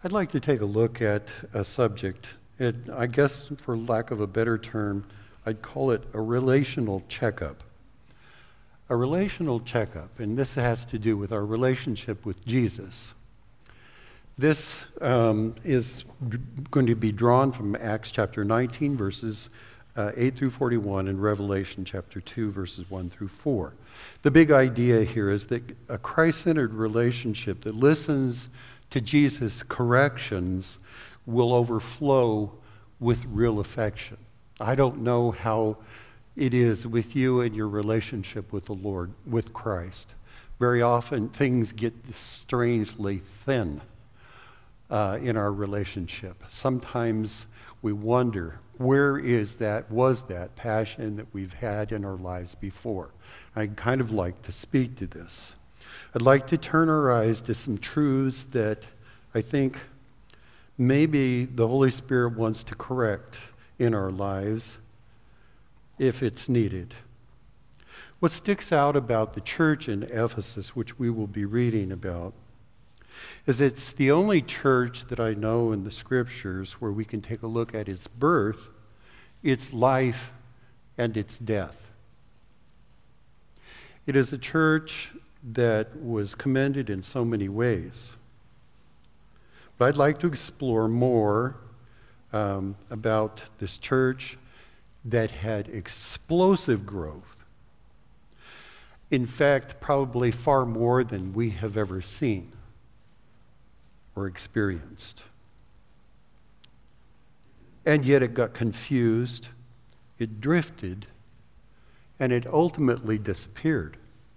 I'd like to take a look at a subject. I guess, for lack of a better term, I'd call it a relational checkup. A relational checkup, and this has to do with our relationship with Jesus. This is going to be drawn from Acts chapter 19, verses 8 through 41, and Revelation chapter 2, verses 1 through 4. The big idea here is that a Christ-centered relationship that listens to Jesus' corrections will overflow with real affection. I don't know how it is with you and your relationship with the Lord, with Christ. Very often things get strangely thin in our relationship. Sometimes we wonder, where was that passion that we've had in our lives before? I'd kind of like to speak to this. I'd like to turn our eyes to some truths that I think maybe the Holy Spirit wants to correct in our lives if it's needed. What sticks out about the church in Ephesus, which we will be reading about, is it's the only church that I know in the scriptures where we can take a look at its birth, its life, and its death. It is a church that was commended in so many ways. But I'd like to explore more about this church that had explosive growth. In fact, probably far more than we have ever seen or experienced. And yet it got confused, it drifted, and it ultimately disappeared.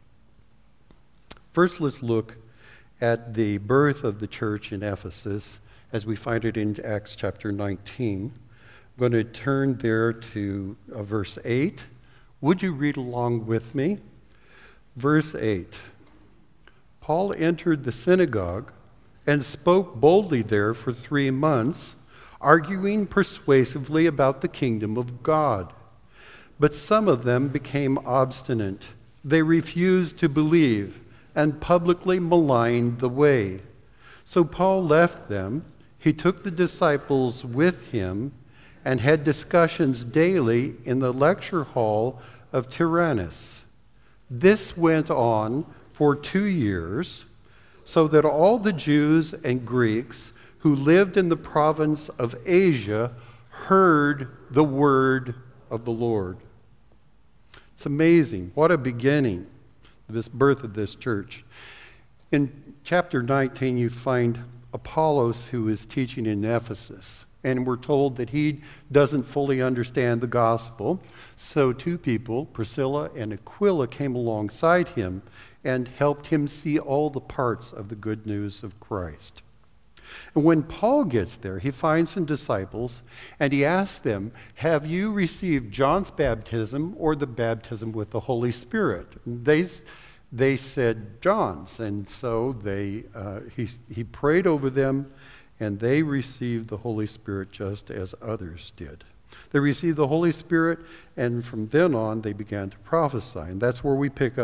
First, let's look at the birth of the church in Ephesus as we find it in Acts chapter 19. I'm going to turn there to verse 8. Would you read along with me? Verse 8. Paul entered the synagogue and spoke boldly there for 3 months, arguing persuasively about the kingdom of God. But some of them became obstinate. They refused to believe and publicly maligned the way. So Paul left them. He took the disciples with him and had discussions daily in the lecture hall of Tyrannus. This went on for 2 years, so that all the Jews and Greeks who lived in the province of Asia heard the word of the Lord. It's amazing. What a beginning, this birth of this church. In chapter 19, you find Apollos, who is teaching in Ephesus. And we're told that he doesn't fully understand the gospel. So 2 people, Priscilla and Aquila, came alongside him and helped him see all the parts of the good news of Christ. And when Paul gets there, he finds some disciples, and he asks them, have you received John's baptism or the baptism with the Holy Spirit? They said John's, and so he prayed over them, and they received the Holy Spirit just as others did. They received the Holy Spirit, and from then on, they began to prophesy. And that's where we pick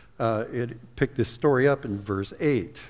this story up in verse 8.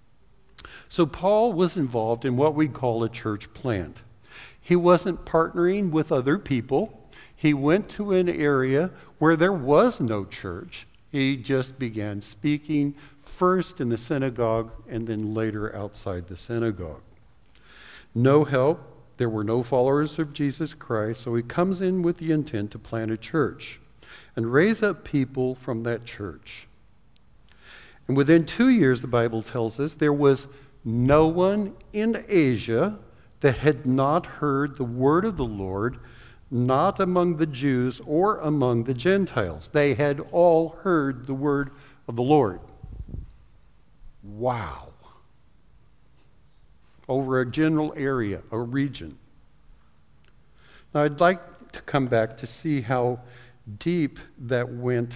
So Paul was involved in what we call a church plant. He wasn't partnering with other people. He went to an area where there was no church. He just began speaking first in the synagogue and then later outside the synagogue. No help. There were no followers of Jesus Christ, so he comes in with the intent to plant a church and raise up people from that church. And within 2 years, the Bible tells us, there was no one in Asia that had not heard the word of the Lord, not among the Jews or among the Gentiles. They had all heard the word of the Lord. Wow. Over a general area, a region. Now, I'd like to come back to see how deep that went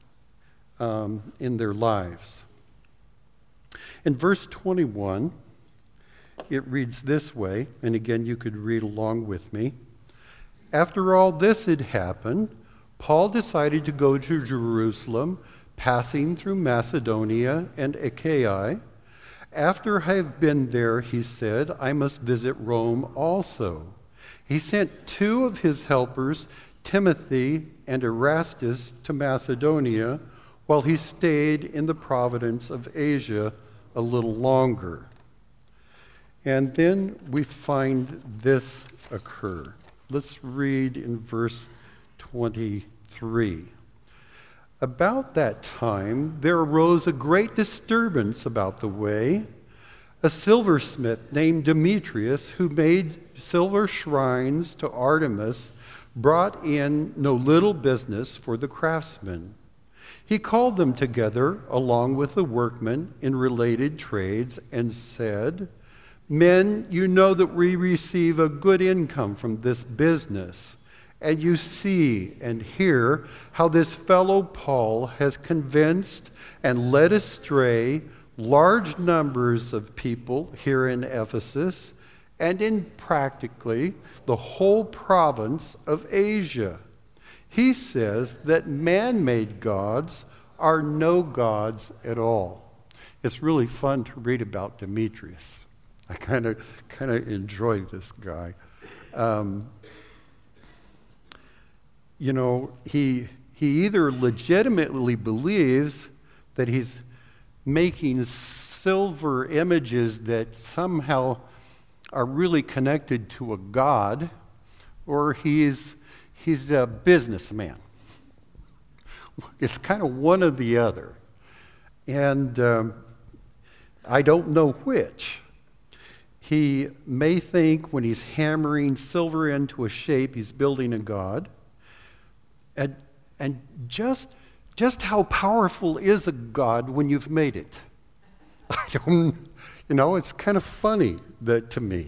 in their lives. In verse 21, it reads this way, and again, you could read along with me. After all this had happened, Paul decided to go to Jerusalem, passing through Macedonia and Achaia. After I have been there, he said, I must visit Rome also. He sent 2 of his helpers, Timothy and Erastus, to Macedonia, while he stayed in the province of Asia a little longer. And then we find this occur. Let's read in verse 23. About that time, there arose a great disturbance about the way. A silversmith named Demetrius, who made silver shrines to Artemis, brought in no little business for the craftsmen. He called them together along with the workmen in related trades and said, Men, you know that we receive a good income from this business, and you see and hear how this fellow Paul has convinced and led astray large numbers of people here in Ephesus and in practically the whole province of Asia. He says that man-made gods are no gods at all. It's really fun to read about Demetrius. I kind of enjoy this guy. He either legitimately believes that he's making silver images that somehow are really connected to a god, or he's a businessman. It's kind of one or the other. And I don't know which. He may think when he's hammering silver into a shape, he's building a god. And just how powerful is a god when you've made it? I don't, it's kind of funny to me.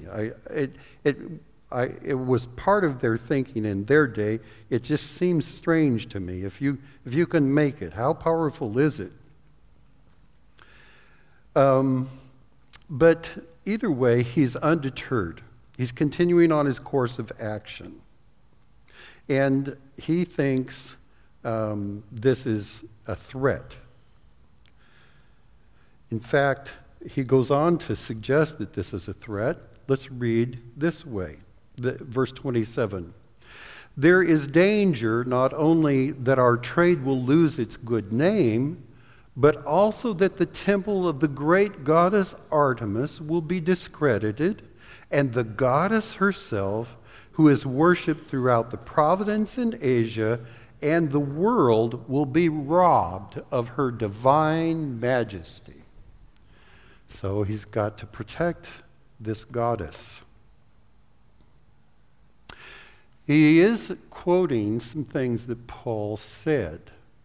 It was part of their thinking in their day. It just seems strange to me. If you can make it, how powerful is it? But either way, he's undeterred. He's continuing on his course of action. And he thinks this is a threat. In fact, he goes on to suggest that this is a threat. Let's read this way, verse 27. There is danger not only that our trade will lose its good name, but also that the temple of the great goddess Artemis will be discredited, and the goddess herself, who is worshipped throughout the province in Asia and the world, will be robbed of her divine majesty. So he's got to protect this goddess. He is quoting some things that Paul said.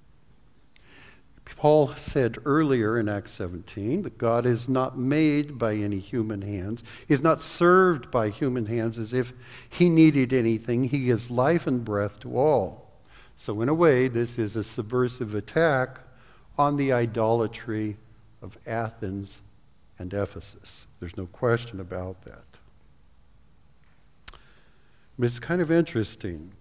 Paul said earlier in Acts 17 that God is not made by any human hands. He's not served by human hands as if he needed anything. He gives life and breath to all. So in a way, this is a subversive attack on the idolatry of Athens and Ephesus. There's no question about that. But it's kind of interesting.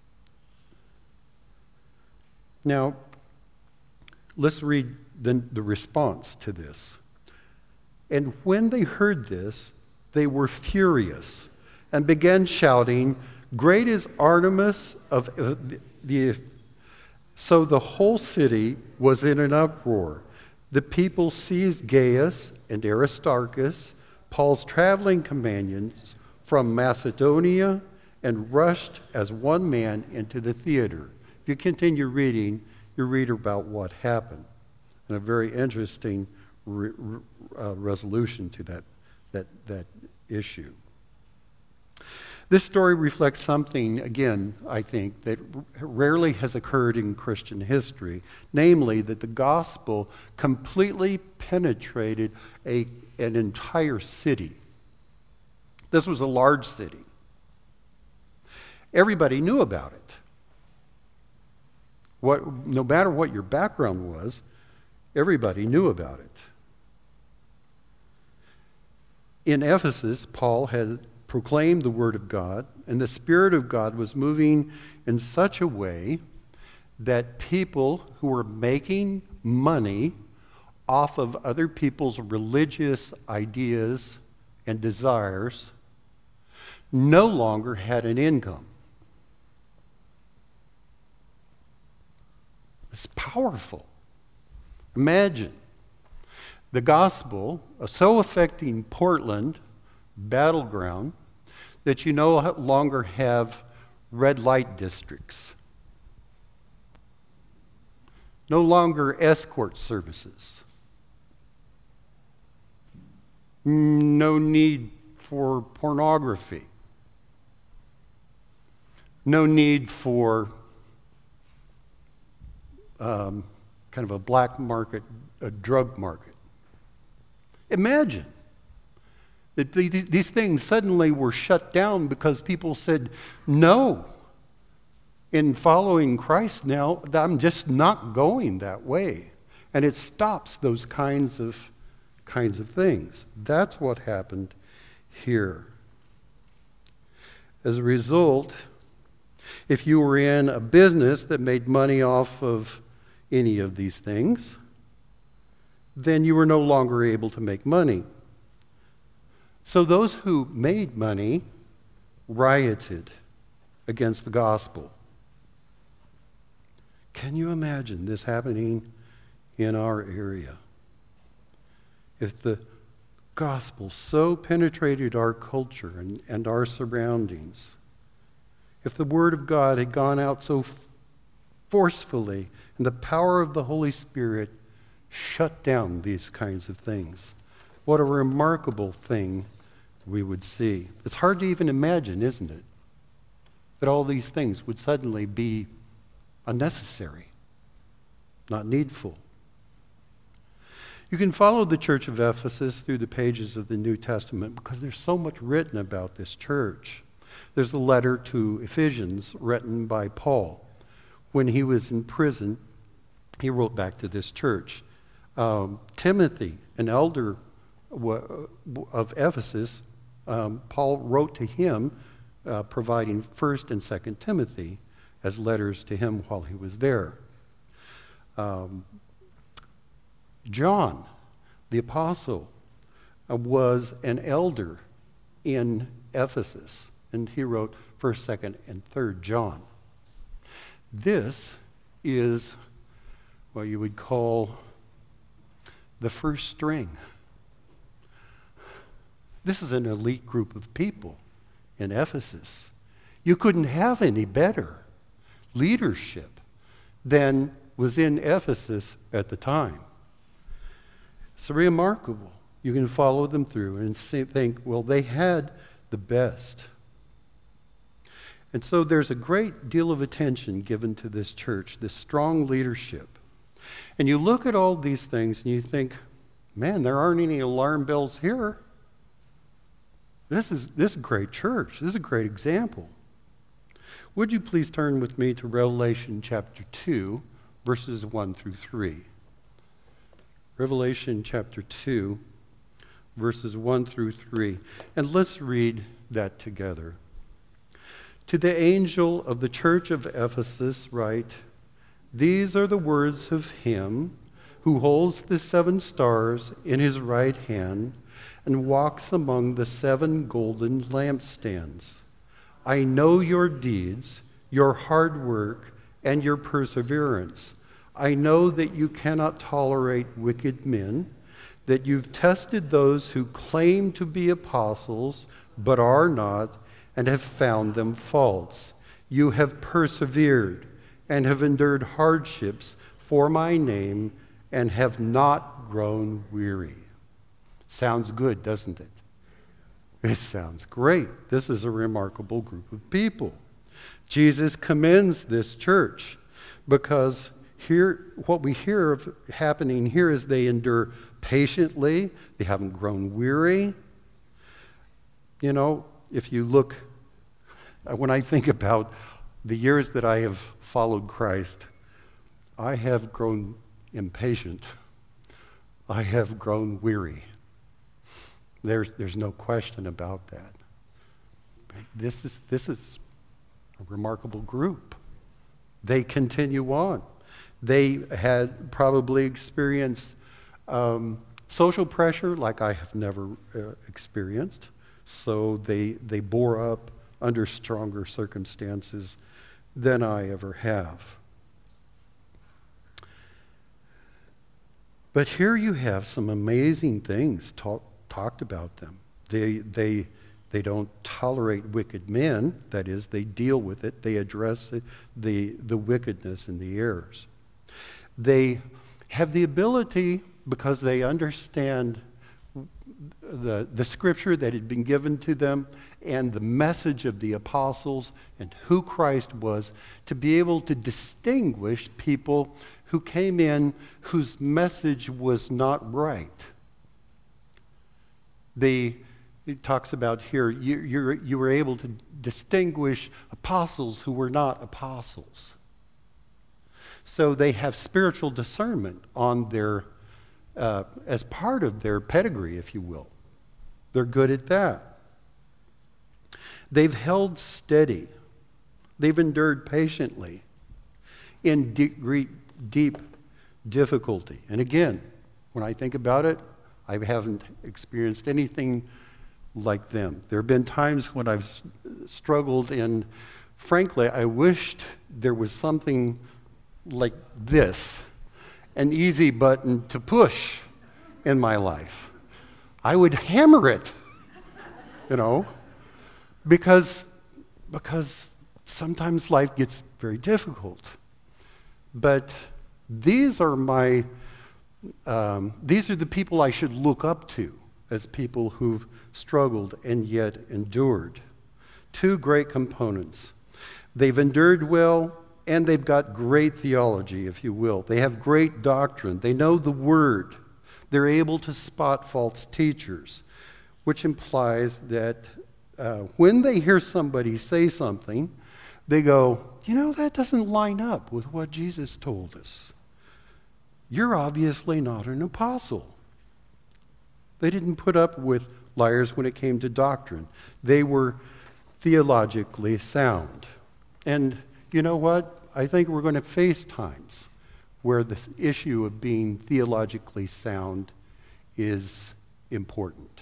Now, let's read the response to this. And when they heard this, they were furious and began shouting, "Great is Artemis of the..." So the whole city was in an uproar. The people seized Gaius and Aristarchus, Paul's traveling companions, from Macedonia and rushed as one man into the theater. If you continue reading, you read about what happened, and a very interesting resolution to that issue. This story reflects something, again, I think, that rarely has occurred in Christian history, namely that the gospel completely penetrated an entire city. This was a large city. Everybody knew about it. No matter what your background was, everybody knew about it. In Ephesus, Paul had proclaimed the word of God, and the Spirit of God was moving in such a way that people who were making money off of other people's religious ideas and desires no longer had an income. It's powerful. Imagine the gospel so affecting Portland, battleground, that you no longer have red light districts, no longer escort services, no need for pornography, no need for kind of a black market, a drug market. Imagine that these things suddenly were shut down because people said, no, in following Christ now, I'm just not going that way. And it stops those kinds of things. That's what happened here. As a result, if you were in a business that made money off of any of these things, then you were no longer able to make money. So those who made money rioted against the gospel. Can you imagine this happening in our area? If the gospel so penetrated our culture and our surroundings, if the word of God had gone out so forcefully and the power of the Holy Spirit shut down these kinds of things, what a remarkable thing we would see. It's hard to even imagine, isn't it, that all these things would suddenly be unnecessary, not needful. You can follow the church of Ephesus through the pages of the New Testament because there's so much written about this church. There's a letter to Ephesians written by Paul. When he was in prison, he wrote back to this church. Timothy, an elder of Ephesus, Paul wrote to him, providing 1st and 2nd Timothy as letters to him while he was there. John, the apostle, was an elder in Ephesus, and he wrote 1st, 2nd, and 3rd John. This is what you would call the first string. This is an elite group of people in Ephesus. You couldn't have any better leadership than was in Ephesus at the time. It's remarkable. You can follow them through and think, well, they had the best. And so there's a great deal of attention given to this church, this strong leadership. And you look at all these things and you think, man, there aren't any alarm bells here. This is a great church. This is a great example. Would you please turn with me to Revelation chapter 2, verses 1 through 3. Revelation chapter 2, verses 1 through 3. And let's read that together. To the angel of the church of Ephesus write, these are the words of him who holds the 7 stars in his right hand and walks among the 7 golden lampstands. I know your deeds, your hard work, and your perseverance. I know that you cannot tolerate wicked men, that you've tested those who claim to be apostles but are not, and have found them false. You have persevered and have endured hardships for my name and have not grown weary. Sounds good, doesn't it? It sounds great. This is a remarkable group of people. Jesus commends this church because here, what we hear of happening here is they endure patiently. They haven't grown weary. You know, if you look, when I think about the years that I have followed Christ, I have grown impatient. I have grown weary. There's no question about that. This is a remarkable group. They continue on. They had probably experienced Social pressure, like I have never experienced. So they bore up under stronger circumstances than I ever have. But here you have some amazing things talked about them. They don't tolerate wicked men. That is, they deal with it. They address the wickedness and the errors. They have the ability, because they understand the scripture that had been given to them and the message of the apostles and who Christ was, to be able to distinguish people who came in whose message was not right. It talks about here, you were able to distinguish apostles who were not apostles. So they have spiritual discernment on their, as part of their pedigree, if you will. They're good at that. They've held steady. They've endured patiently in deep difficulty. And again, when I think about it, I haven't experienced anything like them. There have been times when I've struggled, and frankly, I wished there was something like this, an easy button to push in my life. I would hammer it, because sometimes life gets very difficult. But these are the people I should look up to as people who've struggled and yet endured. Two great components. They've endured well, and they've got great theology, if you will. They have great doctrine. They know the Word. They're able to spot false teachers, which implies that when they hear somebody say something, they go, that doesn't line up with what Jesus told us. You're obviously not an apostle. They didn't put up with liars when it came to doctrine. They were theologically sound. And you know what? I think we're going to face times where this issue of being theologically sound is important.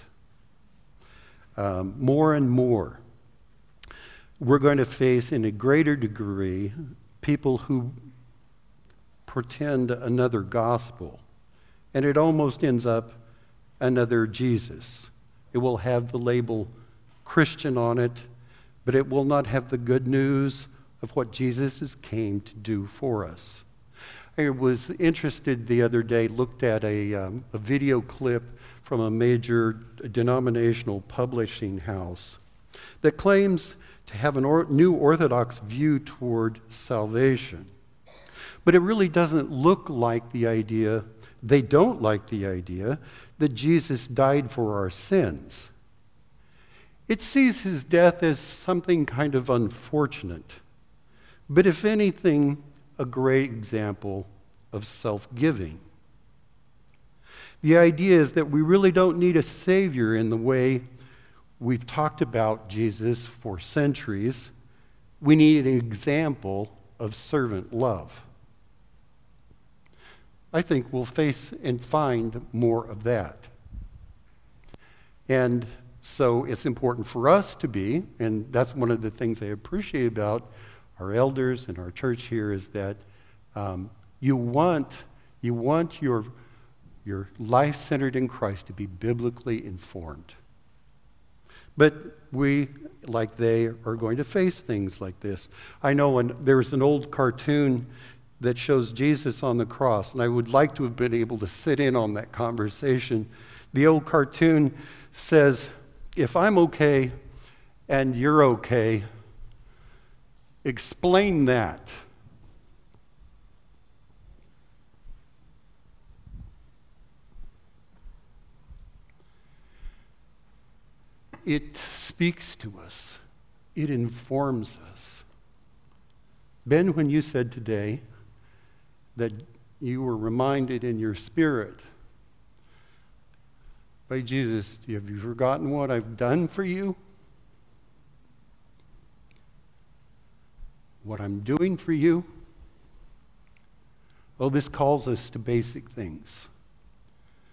More and more, we're going to face in a greater degree people who pretend another gospel, and it almost ends up another Jesus. It will have the label Christian on it, but it will not have the good news of what Jesus came to do for us. I was interested the other day, looked at a video clip from a major denominational publishing house that claims to have a new Orthodox view toward salvation. But it really doesn't look like the idea, they don't like the idea, that Jesus died for our sins. It sees his death as something kind of unfortunate, but if anything, a great example of self-giving. The idea is that we really don't need a Savior in the way we've talked about Jesus for centuries. We need an example of servant love. I think we'll face and find more of that. And so it's important for us to be, and that's one of the things I appreciate about our elders and our church here, is that you want your life centered in Christ to be biblically informed. But we, like they, are going to face things like this. I know when there's an old cartoon that shows Jesus on the cross, and I would like to have been able to sit in on that conversation. The old cartoon says, if I'm okay and you're okay, explain that. It speaks to us. It informs us. Ben, when you said today that you were reminded in your spirit by Jesus, have you forgotten what I've done for you? What I'm doing for you? Well, this calls us to basic things.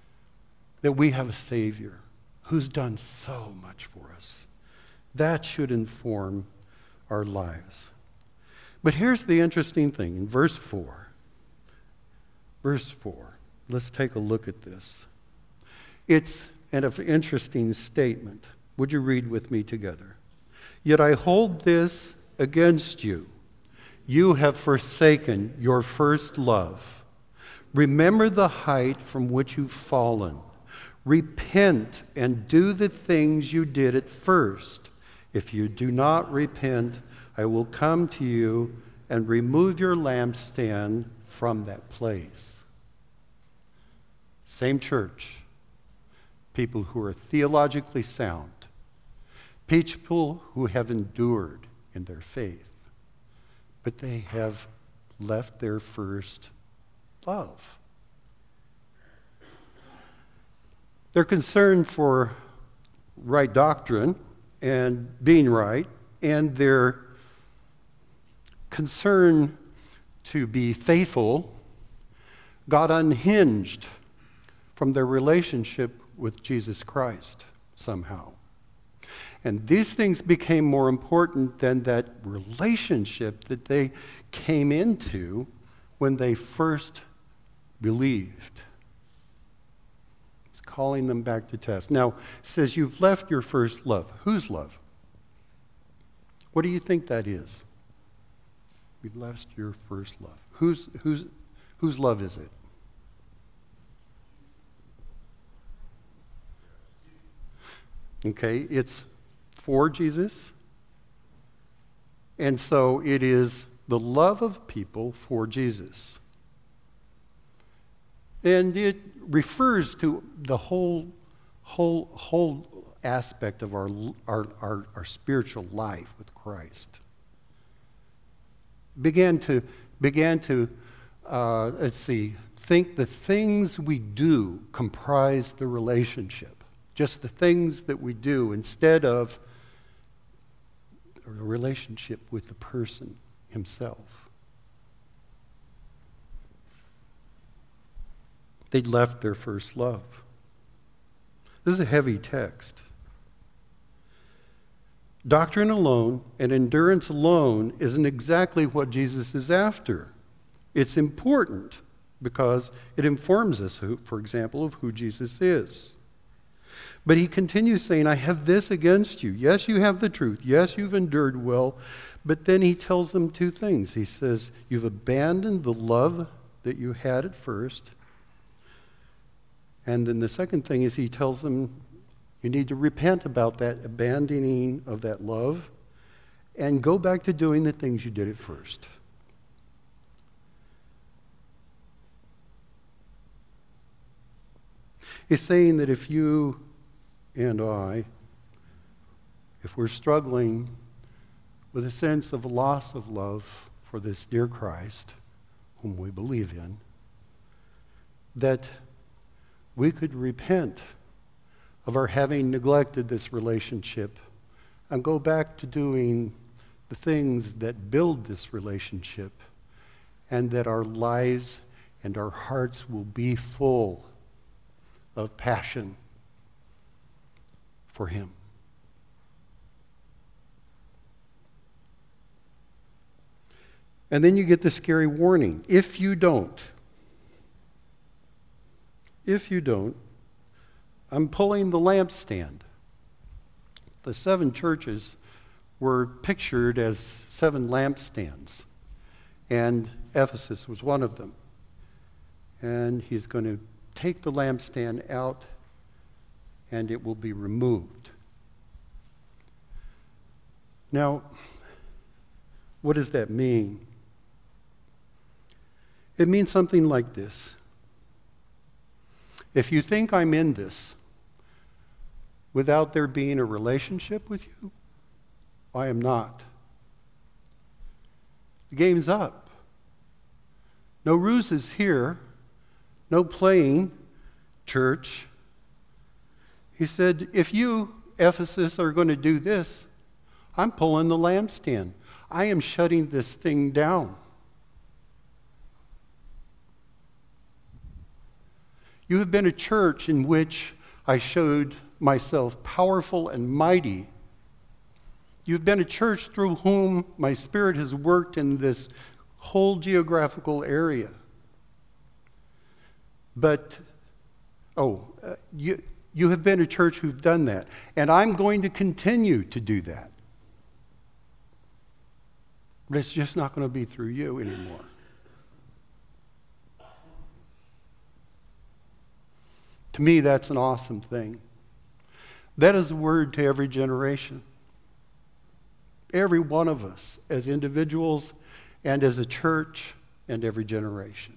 that we have a Savior who's done so much for us. That should inform our lives. But here's the interesting thing in verse 4. Verse 4. Let's take a look at this. It's an interesting statement. Would you read with me together? Yet I hold this against you. You have forsaken your first love. Remember the height from which you've fallen. Repent and do the things you did at first. If you do not repent, I will come to you and remove your lampstand from that place. Same church. People who are theologically sound. People who have endured in their faith. But they have left their first love. They're concerned for right doctrine and being right, and their concern to be faithful got unhinged from their relationship with Jesus Christ somehow. And these things became more important than that relationship that they came into when they first believed. It's calling them back to test. Now, it says you've left your first love. Whose love? What do you think that is? You've left your first love. Whose love is it? Okay, it's for Jesus. And so it is the love of people for Jesus. And it refers to the whole aspect of our spiritual life with Christ. Began to think the things we do comprise the relationship. Just the things that we do instead of a relationship with the person himself. They'd left their first love. This is a heavy text. Doctrine alone and endurance alone isn't exactly what Jesus is after. It's important because it informs us, for example, of who Jesus is. But he continues saying, I have this against you. Yes, you have the truth. Yes, you've endured well. But then he tells them two things. He says, you've abandoned the love that you had at first. And then the second thing is he tells them, you need to repent about that abandoning of that love and go back to doing the things you did at first. He's saying that if you and I, if we're struggling with a sense of loss of love for this dear Christ, whom we believe in, that we could repent of our having neglected this relationship and go back to doing the things that build this relationship, and that our lives and our hearts will be full of passion for him. And then you get the scary warning. If you don't, I'm pulling the lampstand. The 7 churches were pictured as 7 lampstands, and Ephesus was one of them. And he's going to take the lampstand out, and it will be removed. Now, what does that mean? It means something like this. If you think I'm in this without there being a relationship with you, I am not. The game's up. No ruses here. No playing, church. He said, if you, Ephesus, are going to do this, I'm pulling the lampstand. I am shutting this thing down. You have been a church in which I showed myself powerful and mighty. You've been a church through whom my Spirit has worked in this whole geographical area. But, you have been a church who've done that. And I'm going to continue to do that. But it's just not going to be through you anymore. To me, that's an awesome thing. That is a word to every generation. Every one of us, as individuals and as a church, and every generation.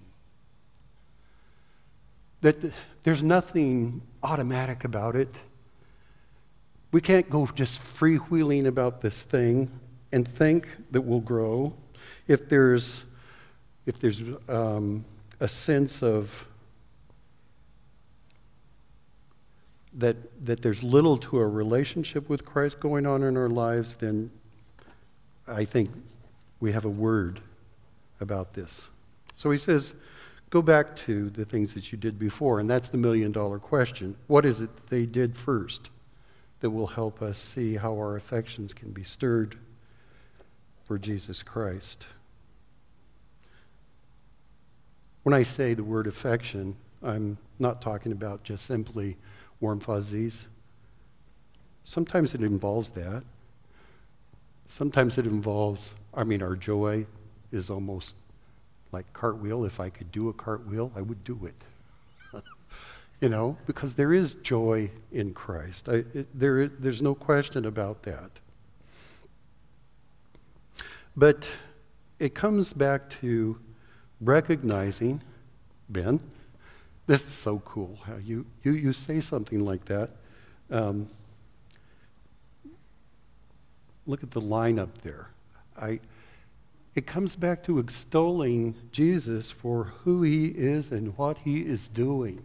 That there's nothing automatic about it. We can't go just freewheeling about this thing and think that we'll grow. If there's a sense of that there's little to a relationship with Christ going on in our lives, then I think we have a word about this. So he says, go back to the things that you did before, and that's the million-dollar question. What is it that they did first that will help us see how our affections can be stirred for Jesus Christ? When I say the word affection, I'm not talking about just simply warm fuzzies. Sometimes it involves that. Sometimes it involves, our joy is almost like cartwheel. If I could do a cartwheel, I would do it. Because there is joy in Christ. There's no question about that. But it comes back to recognizing, Ben, this is so cool how you say something like that. Look at the line up there. It comes back to extolling Jesus for who he is and what he is doing.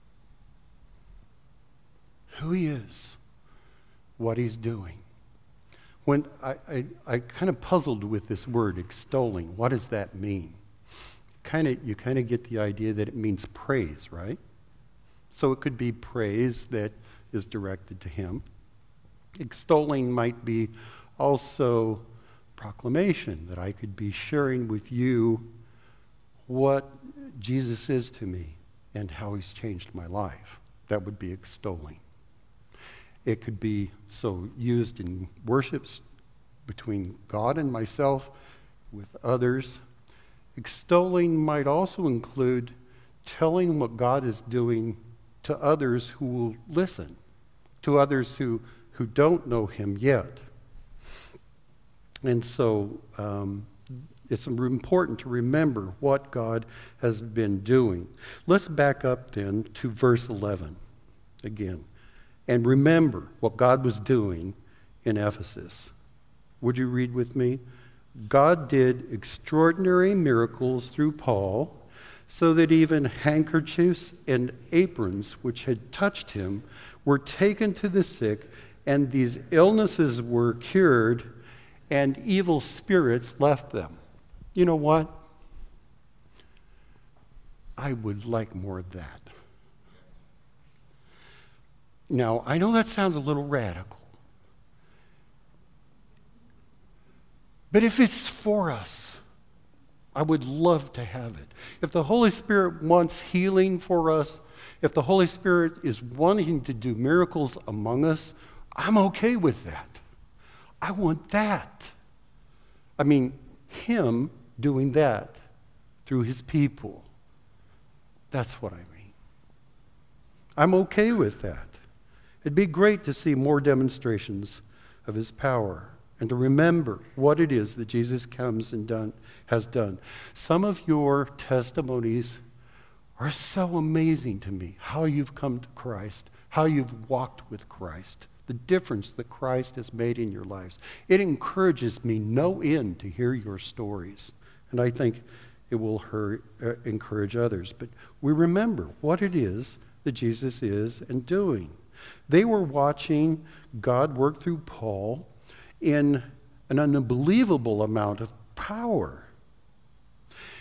Who he is, what he's doing. When I kind of puzzled with this word, extolling. What does that mean? You kind of get the idea that it means praise, right? So it could be praise that is directed to him. Extolling might be also proclamation, that I could be sharing with you what Jesus is to me and how he's changed my life. That would be extolling. It could be so used in worships between God and myself, with others. Extolling might also include telling what God is doing to others who will listen, to others who don't know him yet. And so it's important to remember what God has been doing. Let's back up then to verse 11 again. And remember what God was doing in Ephesus. Would you read with me? God did extraordinary miracles through Paul, so that even handkerchiefs and aprons which had touched him were taken to the sick, and these illnesses were cured, and evil spirits left them. You know what? I would like more of that. Now, I know that sounds a little radical. But if it's for us, I would love to have it. If the Holy Spirit wants healing for us, if the Holy Spirit is wanting to do miracles among us, I'm okay with that. I want that. Him doing that through his people. That's what I mean. I'm okay with that. It'd be great to see more demonstrations of his power and to remember what it is that Jesus comes and has done. Some of your testimonies are so amazing to me, how you've come to Christ, how you've walked with Christ, the difference that Christ has made in your lives. It encourages me no end to hear your stories, and I think it will encourage others. But we remember what it is that Jesus is and doing. They were watching God work through Paul in an unbelievable amount of power.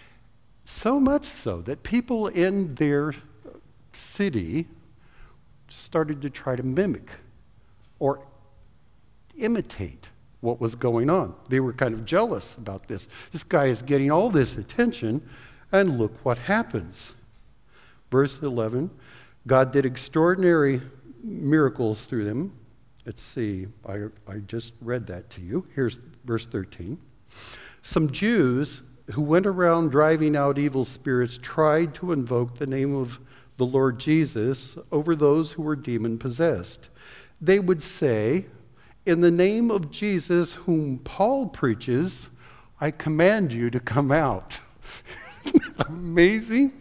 So much so that people in their city started to try to mimic or imitate what was going on. They were kind of jealous about this. This guy is getting all this attention, and look what happens. Verse 11, God did extraordinary miracles through them. Let's see, I just read that to you. Here's verse 13. Some Jews who went around driving out evil spirits tried to invoke the name of the Lord Jesus over those who were demon-possessed. They would say, "In the name of Jesus whom Paul preaches, I command you to come out." Amazing.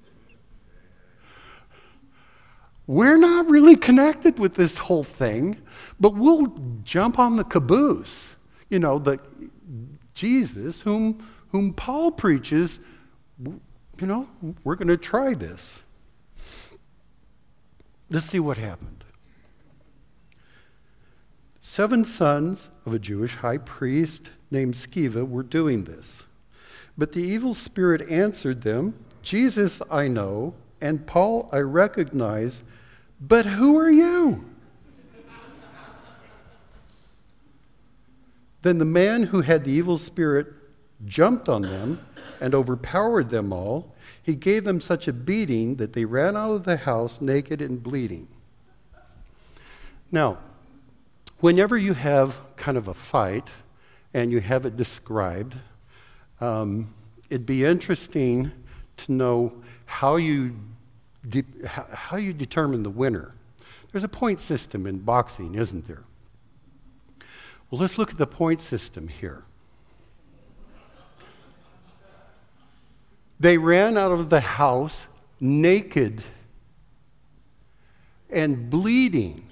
We're not really connected with this whole thing, but we'll jump on the caboose. The Jesus whom Paul preaches, we're going to try this. Let's see what happened. 7 sons of a Jewish high priest named Sceva were doing this. But the evil spirit answered them, "Jesus I know, and Paul I recognize, but who are you?" Then the man who had the evil spirit jumped on them and overpowered them all. He gave them such a beating that they ran out of the house naked and bleeding. Now, whenever you have kind of a fight and you have it described, it'd be interesting to know how you determine the winner. There's a point system in boxing, isn't there? Well, let's look at the point system here. They ran out of the house naked and bleeding.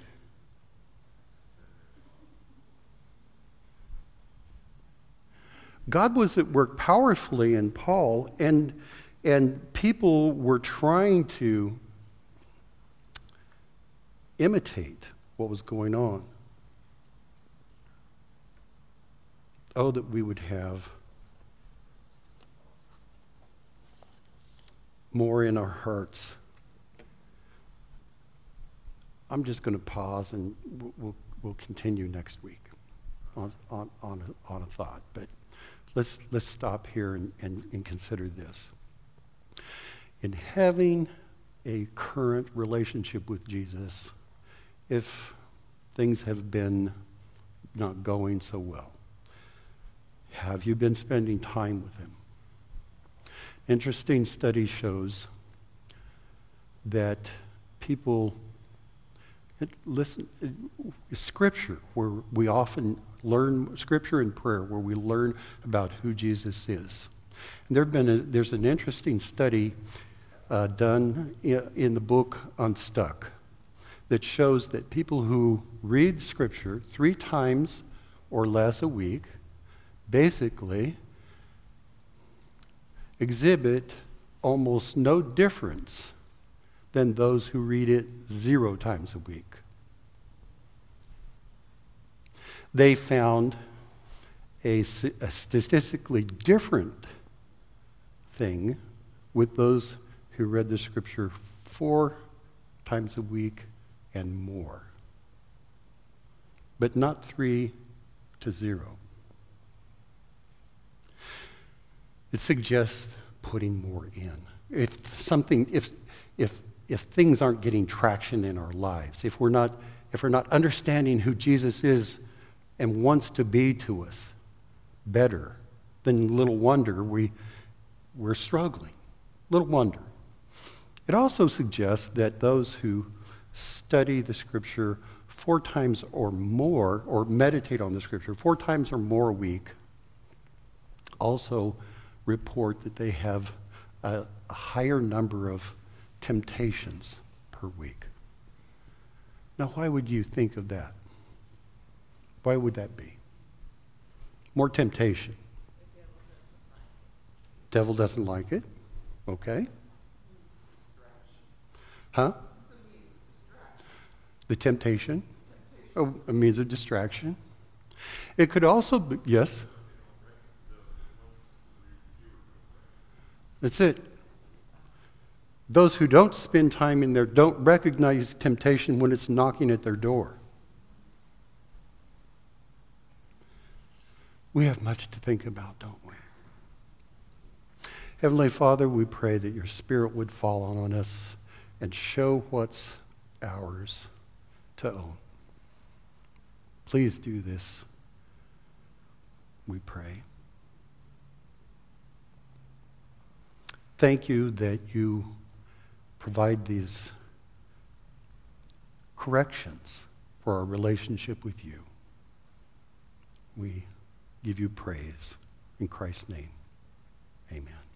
God was at work powerfully in Paul, and people were trying to imitate what was going on. Oh, that we would have more in our hearts. I'm just going to pause, and we'll continue next week on a thought. But let's stop here and consider this. In having a current relationship with Jesus, if things have been not going so well, have you been spending time with him? Interesting study shows that people listen. Scripture, where we often learn Scripture and prayer, where we learn about who Jesus is. And there's an interesting study done in the book Unstuck that shows that people who read Scripture 3 times or less a week basically exhibit almost no difference than those who read it 0 times a week. They found a statistically different thing with those who read the Scripture 4 times a week and more, but not 3 to 0. It suggests putting more in. If things aren't getting traction in our lives, if we're not understanding who Jesus is and wants to be to us better, then little wonder we're struggling. Little wonder. It also suggests that those who study the Scripture 4 times or more, or meditate on the Scripture 4 times or more a week, also report that they have a higher number of temptations per week. Now, why would you think of that? Why would that be? More temptation. Devil doesn't like it. Okay. Huh? The temptation? Oh, a means of distraction. It could also be, yes? That's it. Those who don't spend time in there don't recognize temptation when it's knocking at their door. We have much to think about, don't we? Heavenly Father, we pray that your Spirit would fall on us and show what's ours to own. Please do this, we pray. Thank you that you provide these corrections for our relationship with you. We give you praise. In Christ's name, amen.